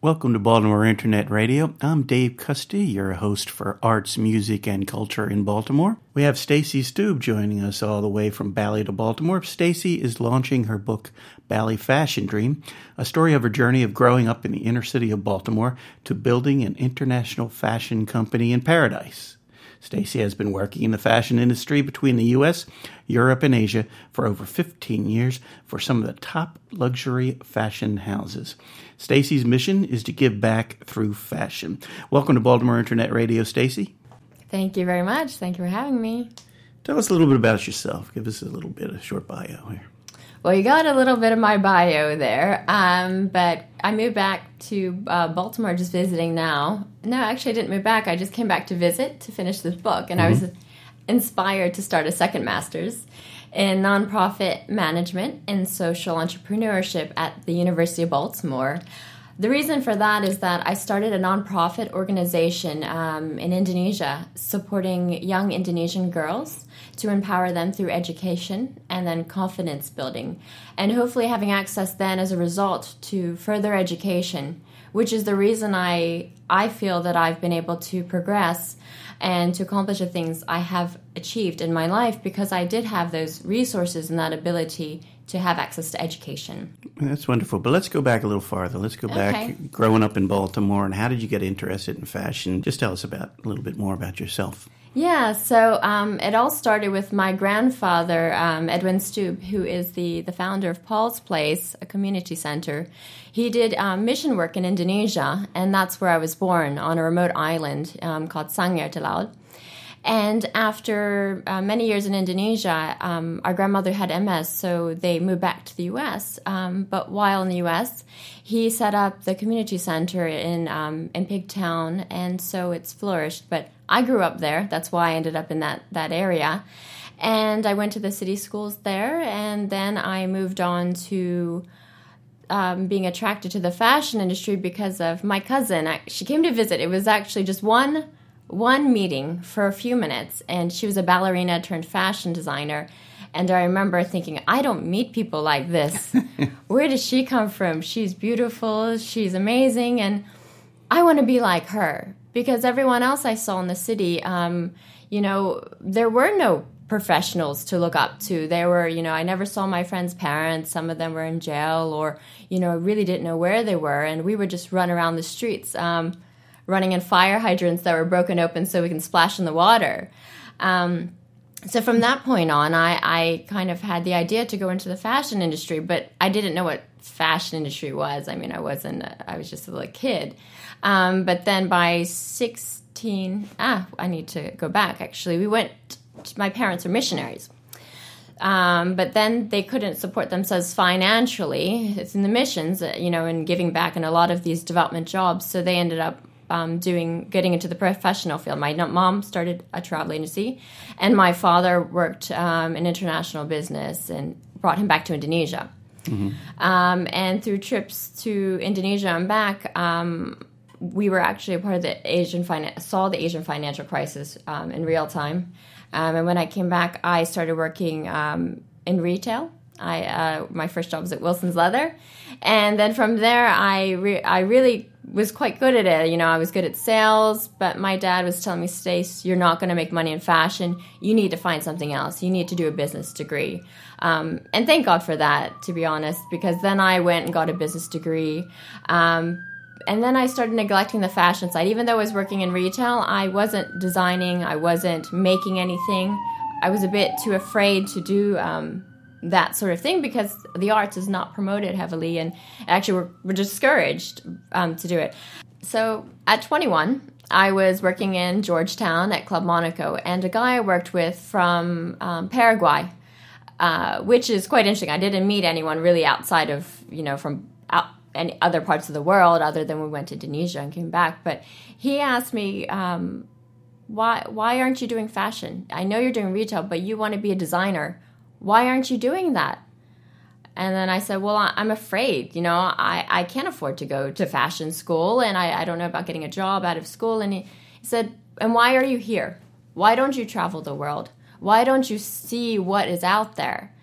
Welcome to Baltimore Internet Radio. I'm Dave Custy, your host for arts, music, and culture in Baltimore. We have Stacy Stube joining us all the way from Bally to Baltimore. Stacy is launching her book, Bally Fashion Dream, a story of her journey of growing up in the inner city of Baltimore to building an international fashion company in paradise. Stacy has been working in the fashion industry between the U.S., Europe, and Asia for over 15 years for some of the top luxury fashion houses. Stacy's mission is to give back through fashion. Welcome to Baltimore Internet Radio, Stacy. Thank you very much. Thank you for having me. Tell us a little bit about yourself. Give us a little bit of short bio here. Well, you got a little bit of my bio there, but I moved back to Baltimore just visiting now. No, actually, I didn't move back. I just came back to visit to finish this book, and I was inspired to start a second master's in nonprofit management and social entrepreneurship at the University of Baltimore. The reason for that is that I started a nonprofit organization in Indonesia supporting young Indonesian girls to empower them through education and then confidence building, and hopefully having access then as a result to further education, which is the reason I feel that I've been able to progress and to accomplish the things I have achieved in my life, because I did have those resources and that ability to have access to education. That's wonderful. But let's go back a little farther. Let's go back growing up in Baltimore, and how did you get interested in fashion? Just tell us a little bit more about yourself. Yeah, so it all started with my grandfather, Edwin Stube, who is the founder of Paul's Place, a community center. He did mission work in Indonesia, and that's where I was born, on a remote island called Sangir Telaut. And after many years in Indonesia, our grandmother had MS, so they moved back to the U.S. But while in the U.S., he set up the community center in Pigtown, and so it's flourished. But I grew up there. That's why I ended up in that area. And I went to the city schools there, and then I moved on to being attracted to the fashion industry because of my cousin. She came to visit. It was actually just one meeting for a few minutes, and she was a ballerina turned fashion designer. And I remember thinking, I don't meet people like this. Where does she come from? She's beautiful, she's amazing, and I want to be like her. Because everyone else I saw in the city, there were no professionals to look up to. There were, I never saw my friends' parents. Some of them were in jail, or, I really didn't know where they were. And we would just run around the streets, running in fire hydrants that were broken open so we can splash in the water. So from that point on, I kind of had the idea to go into the fashion industry, but I didn't know what fashion industry was. I mean, I was just a little kid. But then by 16, I need to go back, actually. My parents were missionaries. But then they couldn't support themselves financially. It's in the missions, and giving back in a lot of these development jobs. So they ended up getting into the professional field. My mom started a travel agency, and my father worked in international business and brought him back to Indonesia. Mm-hmm. And through trips to Indonesia and back, we were actually a part of the Asian financial crisis in real time. And when I came back, I started working in retail. My first job was at Wilson's Leather, and then from there, I really was quite good at it. I was good at sales, but my dad was telling me, Stace, you're not going to make money in fashion. You need to find something else. You need to do a business degree. And thank God for that, to be honest, because then I went and got a business degree. And then I started neglecting the fashion side. Even though I was working in retail, I wasn't designing. I wasn't making anything. I was a bit too afraid to do that sort of thing because the arts is not promoted heavily, and actually we're discouraged to do it. So at 21, I was working in Georgetown at Club Monaco, and a guy I worked with from Paraguay, which is quite interesting. I didn't meet anyone really outside of, from any other parts of the world other than we went to Indonesia and came back. But he asked me, why aren't you doing fashion? I know you're doing retail, but you want to be a designer. Why aren't you doing that? And then I said, well, I'm afraid, I can't afford to go to fashion school, and I don't know about getting a job out of school. And he said, and why are you here? Why don't you travel the world? Why don't you see what is out there?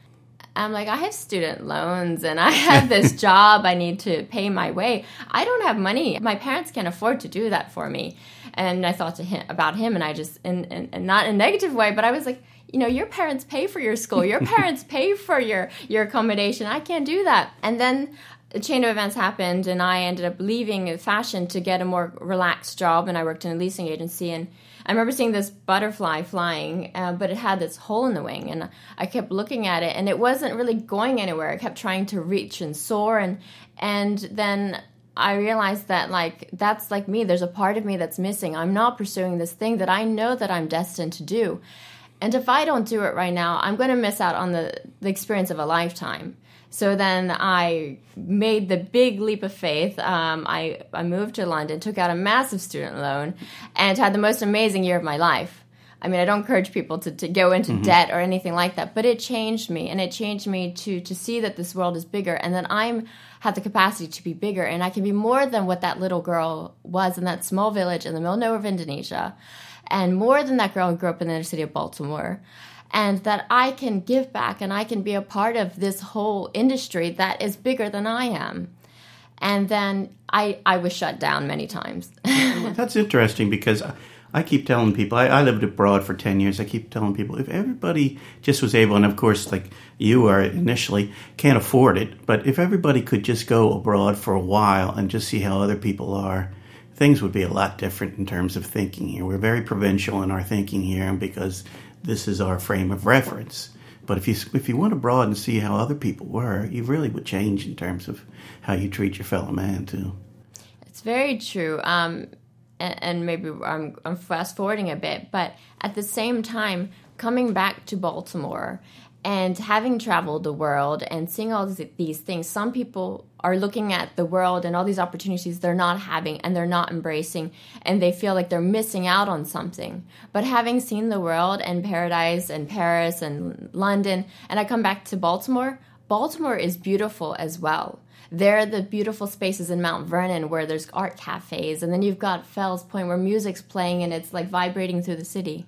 I'm like, I have student loans and I have this job. I need to pay my way. I don't have money. My parents can't afford to do that for me. And I thought about him, and I just, and not in a negative way, but I was like, your parents pay for your school. Your parents pay for your accommodation. I can't do that. And then a chain of events happened, and I ended up leaving fashion to get a more relaxed job, and I worked in a leasing agency. And I remember seeing this butterfly flying, but it had this hole in the wing, and I kept looking at it, and it wasn't really going anywhere. I kept trying to reach and soar, and then I realized that, that's like me. There's a part of me that's missing. I'm not pursuing this thing that I know that I'm destined to do. And if I don't do it right now, I'm going to miss out on the experience of a lifetime. So then I made the big leap of faith. I moved to London, took out a massive student loan, and had the most amazing year of my life. I mean, I don't encourage people to go into debt or anything like that, but it changed me, and it changed me to see that this world is bigger, and that I have the capacity to be bigger, and I can be more than what that little girl was in that small village in the middle of nowhere of Indonesia, and more than that girl who grew up in the inner city of Baltimore, and that I can give back, and I can be a part of this whole industry that is bigger than I am. And then I was shut down many times. That's interesting, because I keep telling people, I lived abroad for 10 years. I keep telling people, if everybody just was able, and of course, like you are initially, can't afford it, but if everybody could just go abroad for a while and just see how other people are, things would be a lot different in terms of thinking here. We're very provincial in our thinking here, and because this is our frame of reference. But if you went abroad and see how other people were, you really would change in terms of how you treat your fellow man, too. It's very true. And maybe I'm fast forwarding a bit, but at the same time, coming back to Baltimore and having traveled the world and seeing all these things, some people are looking at the world and all these opportunities they're not having and they're not embracing, and they feel like they're missing out on something. But having seen the world and Paradise and Paris and London, and I come back to Baltimore, Baltimore is beautiful as well. There are the beautiful spaces in Mount Vernon where there's art cafes, and then you've got Fells Point where music's playing and it's like vibrating through the city.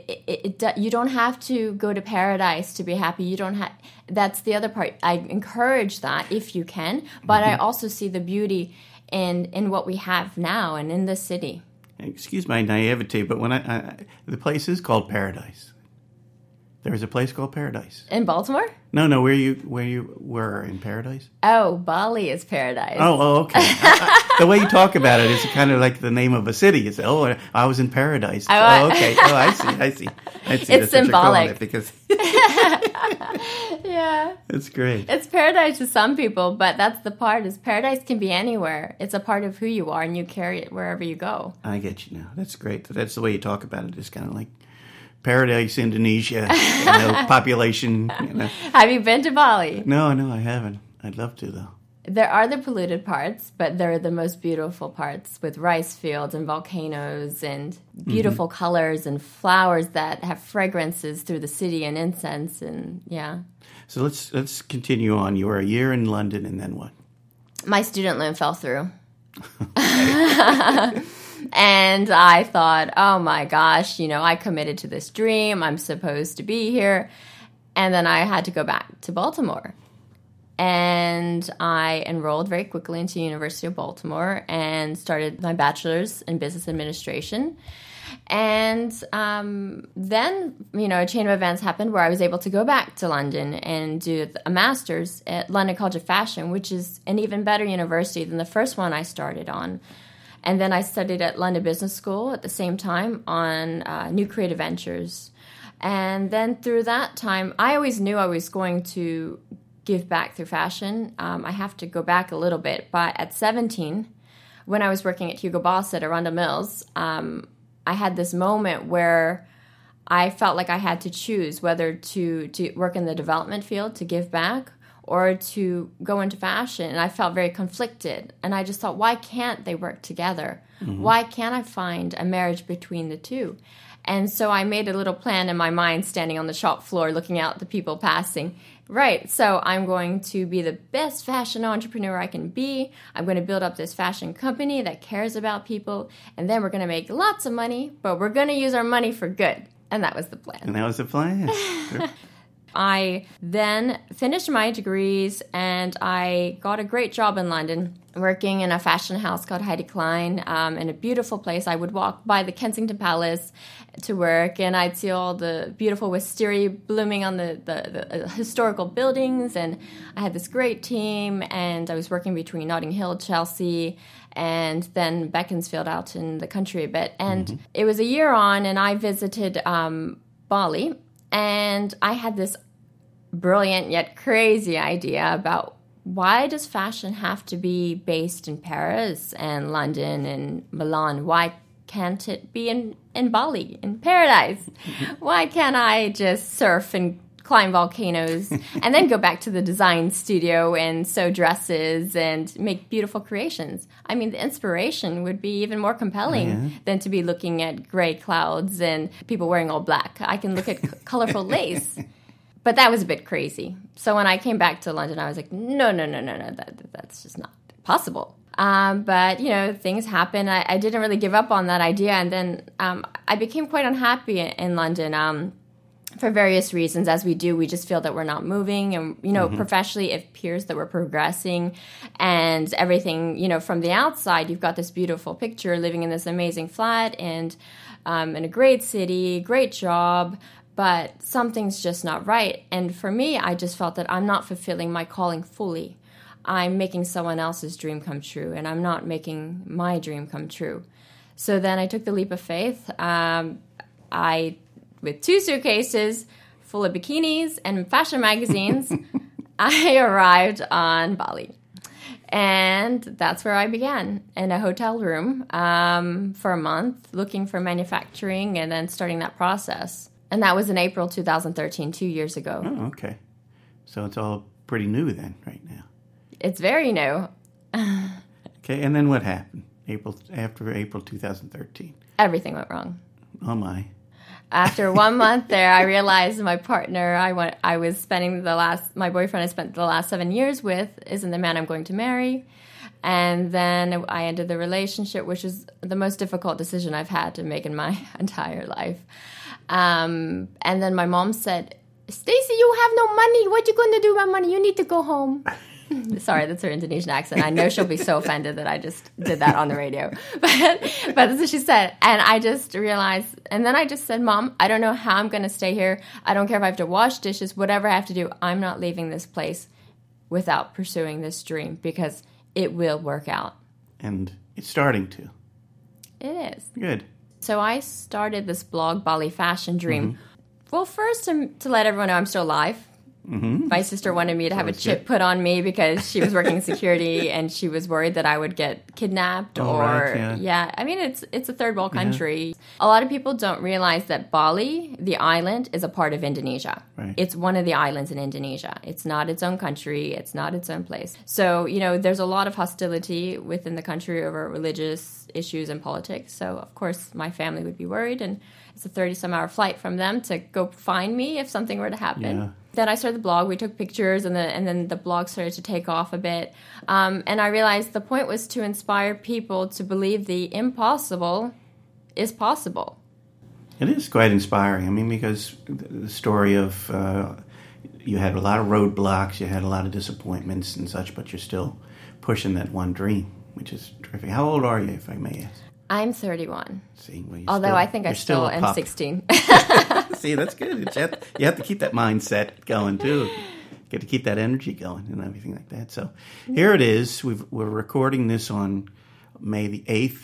You don't have to go to Paradise to be happy. You don't have. That's the other part. I encourage that if you can, but I also see the beauty in what we have now and in the city. Excuse my naivety, but when the place is called Paradise. There's a place called Paradise. In Baltimore? No, where you were in Paradise? Oh, Bali is Paradise. Oh, okay. The way you talk about it is kind of like the name of a city. You say, "Oh, I was in Paradise." Okay. Oh, I see. It's symbolic. Because yeah. It's great. It's paradise to some people, but that's the part, is paradise can be anywhere. It's a part of who you are, and you carry it wherever you go. I get you now. That's great. That's the way you talk about it. It's kind of like Paradise, Indonesia, population. Have you been to Bali? No, I haven't. I'd love to, though. There are the polluted parts, but there are the most beautiful parts with rice fields and volcanoes and beautiful colors and flowers that have fragrances through the city and incense, and yeah. So let's continue on. You were a year in London, and then what? My student loan fell through. And I thought, oh my gosh, I committed to this dream. I'm supposed to be here. And then I had to go back to Baltimore. And I enrolled very quickly into University of Baltimore and started my bachelor's in business administration. And then, a chain of events happened where I was able to go back to London and do a master's at London College of Fashion, which is an even better university than the first one I started on. And then I studied at London Business School at the same time on new creative ventures. And then through that time, I always knew I was going to give back through fashion. I have to go back a little bit. But at 17, when I was working at Hugo Boss at Arundel Mills, I had this moment where I felt like I had to choose whether to work in the development field to give back or to go into fashion. And I felt very conflicted. And I just thought, why can't they work together? Mm-hmm. Why can't I find a marriage between the two? And so I made a little plan in my mind, standing on the shop floor, looking out at the people passing. Right, so I'm going to be the best fashion entrepreneur I can be. I'm going to build up this fashion company that cares about people. And then we're going to make lots of money, but we're going to use our money for good. And that was the plan. And that was the plan. I then finished my degrees and I got a great job in London working in a fashion house called Heidi Klein in a beautiful place. I would walk by the Kensington Palace to work and I'd see all the beautiful wisteria blooming on the historical buildings, and I had this great team, and I was working between Notting Hill, Chelsea, and then Beaconsfield out in the country a bit. And it was a year on, and I visited Bali, and I had this brilliant yet crazy idea about why does fashion have to be based in Paris and London and Milan? Why can't it be in Bali, in paradise? Why can't I just surf and climb volcanoes and then go back to the design studio and sew dresses and make beautiful creations? I mean, the inspiration would be even more compelling than to be looking at gray clouds and people wearing all black. I can look at colorful lace. But that was a bit crazy. So when I came back to London, I was like, no, that's just not possible. But, things happen. I didn't really give up on that idea. And then I became quite unhappy in London for various reasons. As we do, we just feel that we're not moving. And, professionally, it appears that we're progressing. And everything, from the outside, you've got this beautiful picture living in this amazing flat and in a great city, great job. But something's just not right. And for me, I just felt that I'm not fulfilling my calling fully. I'm making someone else's dream come true, and I'm not making my dream come true. So then I took the leap of faith. With 2 suitcases full of bikinis and fashion magazines, I arrived on Bali. And that's where I began, in a hotel room for a month, looking for manufacturing and then starting that process. And that was in April 2013, 2 years ago. Oh, okay. So it's all pretty new then, right now. It's very new. Okay, and then what happened after April 2013? Everything went wrong. Oh, my. After 1 month there, I realized my partner my boyfriend I spent the last 7 years with isn't the man I'm going to marry. And then I ended the relationship, which is the most difficult decision I've had to make in my entire life. And then my mom said, "Stacey, you have no money. What you going to do about money? You need to go home." Sorry, that's her Indonesian accent. I know she'll be so offended that I just did that on the radio. But that's what she said. And I just realized, and then I just said, "Mom, I don't know how I'm going to stay here. I don't care if I have to wash dishes, whatever I have to do. I'm not leaving this place without pursuing this dream because it will work out." And it's starting to. It is. Good. So I started this blog, Bali Fashion Dream. Well, first to let everyone know I'm still alive. My sister wanted me to have a chip put on me because she was working security and she was worried that I would get kidnapped I mean, it's a third world country. Yeah. A lot of people don't realize that Bali, the island, is a part of Indonesia. Right. It's one of the islands in Indonesia. It's not its own country. It's not its own place. So, there's a lot of hostility within the country over religious issues and politics. So, of course, my family would be worried, and it's a 30-some-hour flight from them to go find me if something were to happen. Yeah. Then I started the blog. We took pictures, and then the blog started to take off a bit. And I realized the point was to inspire people to believe the impossible is possible. It is quite inspiring. I mean, because the story of you had a lot of roadblocks, you had a lot of disappointments and such, but you're still pushing that one dream, which is terrific. How old are you, if I may ask? I'm 31. See, well, although I think I still am 16. See, that's good. You have to keep that mindset going, too. You get to keep that energy going and everything like that. So here it is. We're recording this on May the 8th,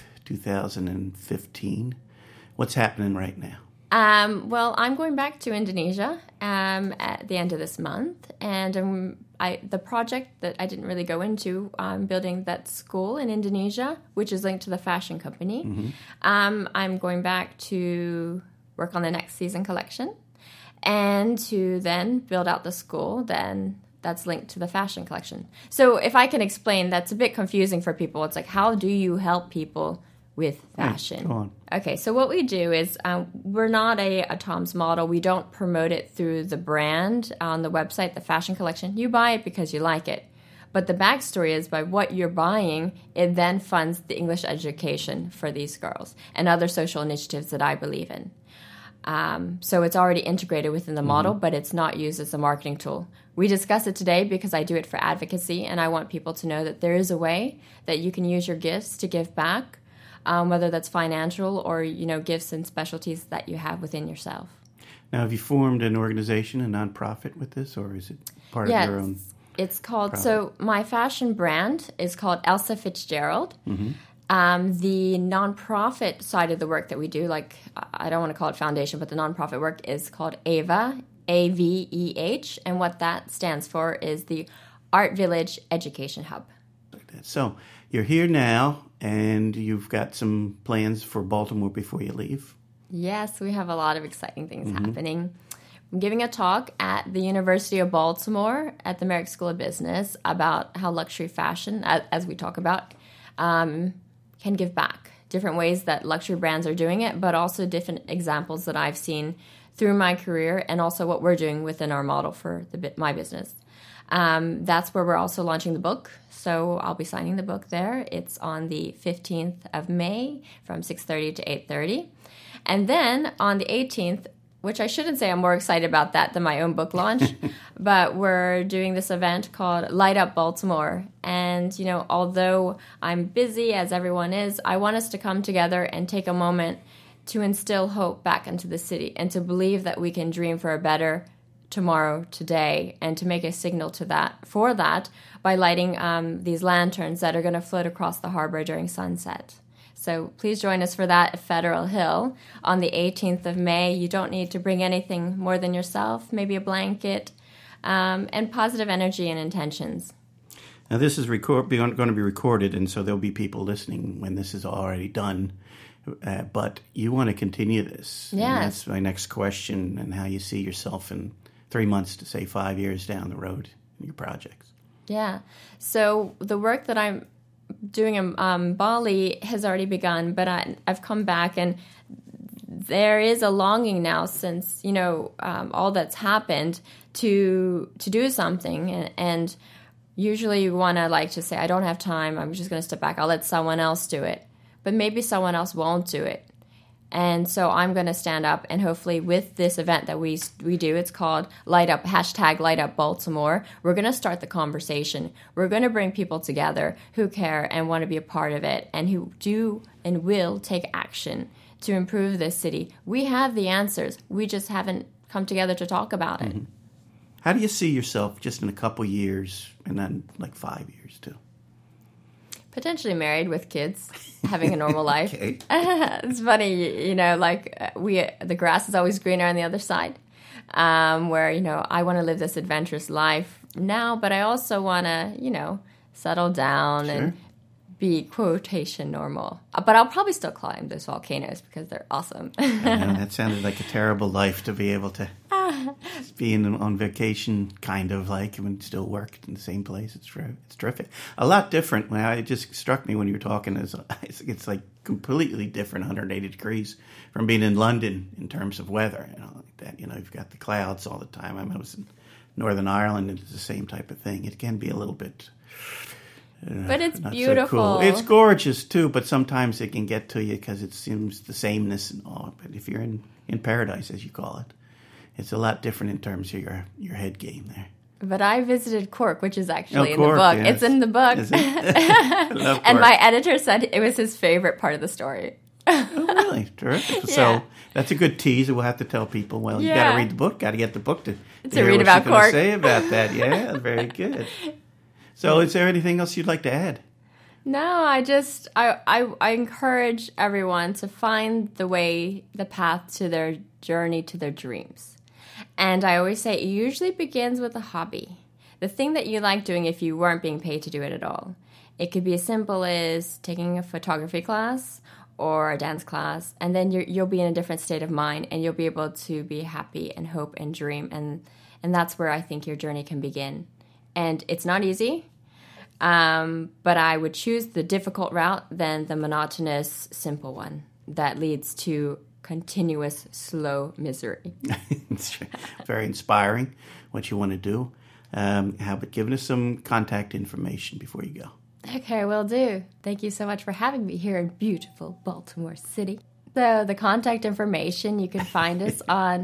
2015. What's happening right now? Well, I'm going back to Indonesia at the end of this month, and the project that I didn't really go into, I'm building that school in Indonesia, which is linked to the fashion company. I'm going back to work on the next season collection, and to then build out the school, then that's linked to the fashion collection. So if I can explain, that's a bit confusing for people. It's like, how do you help people with fashion? Go on. Okay, so what we do is we're not a Tom's model. We don't promote it through the brand on the website, the fashion collection. You buy it because you like it. But the backstory is by what you're buying, it then funds the English education for these girls and other social initiatives that I believe in. So it's already integrated within the model, but it's not used as a marketing tool. We discuss it today because I do it for advocacy, and I want people to know that there is a way that you can use your gifts to give back, whether that's financial or, gifts and specialties that you have within yourself. Now, have you formed an organization, a nonprofit with this, or is it part of your own? It's called, so my fashion brand is called Elsa Fitzgerald. Mm-hmm. The nonprofit side of the work that we do, like, I don't want to call it foundation, but the nonprofit work is called AVA, AVEH, and what that stands for is the Art Village Education Hub. So you're here now, and you've got some plans for Baltimore before you leave. Yes, we have a lot of exciting things happening. I'm giving a talk at the University of Baltimore at the Merrick School of Business about how luxury fashion, as we talk about, can give back. Different ways that luxury brands are doing it, but also different examples that I've seen through my career and also what we're doing within our model for my business. That's where we're also launching the book. So I'll be signing the book there. It's on the 15th of May from 6:30 to 8:30. And then on the 18th, which I shouldn't say I'm more excited about that than my own book launch, but we're doing this event called Light Up Baltimore. And, although I'm busy, as everyone is, I want us to come together and take a moment to instill hope back into the city and to believe that we can dream for a better tomorrow, today, and to make a signal to that by lighting these lanterns that are going to float across the harbor during sunset. So please join us for that at Federal Hill on the 18th of May. You don't need to bring anything more than yourself, maybe a blanket, and positive energy and intentions. Now, this is going to be recorded, and so there'll be people listening when this is already done. But you want to continue this. Yes. And that's my next question, and how you see yourself in 3 months to, say, 5 years down the road in your projects. Yeah. So the work that I'm doing in Bali has already begun, but I've come back, and there is a longing now since, all that's happened to do something. And usually you want to say, I don't have time. I'm just going to step back. I'll let someone else do it. But maybe someone else won't do it. And so I'm going to stand up, and hopefully with this event that we do, it's called Light Up, #LightUpBaltimore. We're going to start the conversation. We're going to bring people together who care and want to be a part of it, and who do and will take action to improve this city. We have the answers. We just haven't come together to talk about it. Mm-hmm. How do you see yourself just in a couple years, and then 5 years too? Potentially married with kids, having a normal life. Okay. It's funny, the grass is always greener on the other side. Where, I want to live this adventurous life now, but I also want to, settle down and be quotation normal. But I'll probably still climb those volcanoes because they're awesome. I know, that sounded like a terrible life to be able to be on vacation, kind of and still work in the same place. It's terrific. A lot different. It just struck me when you were talking. It's like completely different, 180 degrees from being in London in terms of weather. You've got the clouds all the time. I was in Northern Ireland, and it's the same type of thing. It can be a little bit. But it's beautiful. So cool. It's gorgeous too, but sometimes it can get to you because it seems the sameness and all. But if you're in paradise, as you call it, it's a lot different in terms of your head game there. But I visited Cork, which is actually in Cork, the book. yes. It's in the book. Is it? I love Cork. And my editor said it was his favorite part of the story. Oh, really? Terrific. Yeah. So that's a good teaser. We'll have to tell people, you got to read the book. Got to get the book to hear read what about she's going Cork. to say about that. Yeah, very good. So is there anything else you'd like to add? No, I encourage everyone to find the path to their journey, to their dreams. And I always say it usually begins with a hobby. The thing that you like doing if you weren't being paid to do it at all. It could be as simple as taking a photography class or a dance class, and then you'll be in a different state of mind, and you'll be able to be happy and hope and dream. And that's where I think your journey can begin. And it's not easy. But I would choose the difficult route than the monotonous, simple one that leads to continuous, slow misery. It's very inspiring what you want to do. How about giving us some contact information before you go? Okay, will do. Thank you so much for having me here in beautiful Baltimore City. So the contact information, you can find us on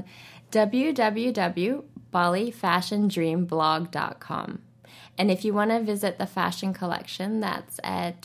www.balifashiondreamblog.com. And if you want to visit the fashion collection, that's at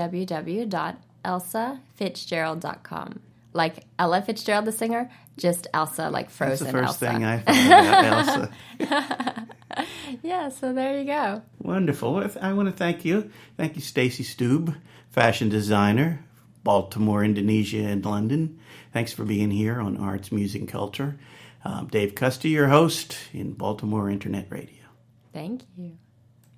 www.elsafitzgerald.com. Like Ella Fitzgerald, the singer, just Elsa, like Frozen Elsa. That's the first thing I thought about, Elsa. Yeah, so there you go. Wonderful. I want to thank you. Thank you, Stacey Stube, fashion designer, Baltimore, Indonesia, and London. Thanks for being here on Arts, Music, and Culture. Dave Custy, your host in Baltimore Internet Radio. Thank you.